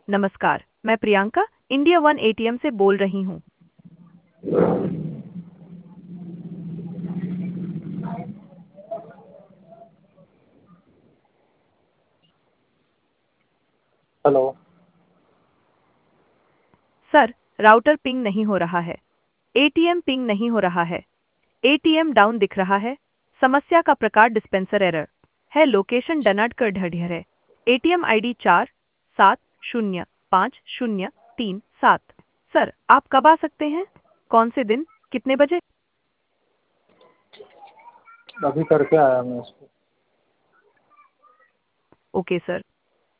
नमस्कार, मैं Priyanka India one ATM से बोल रही हूँ। हेलो। सर, राउटर पिंग नहीं हो रहा है। एटीएम पिंग नहीं हो रहा है। एटीएम डाउन दिख रहा है। समस्या का प्रकार डिस्पेंसर एरर है। लोकेशन डनटकर ढढ़ियर है। ATM ID 47050337। सर, आप कब आ सकते हैं? कौन से दिन? कितने बजे? अभी करके आया मैं उसको। Okay sir.